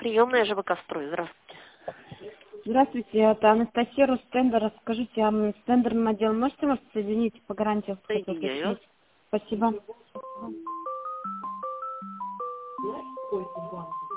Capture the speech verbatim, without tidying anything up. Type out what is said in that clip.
Приемная ЖВК «Строй». Здравствуйте. Здравствуйте, это Анастасия Рустендер. Скажите, а с тендерным отделом можете, может, соединить по гарантии? Хотел Соединяю. уточнить. Спасибо.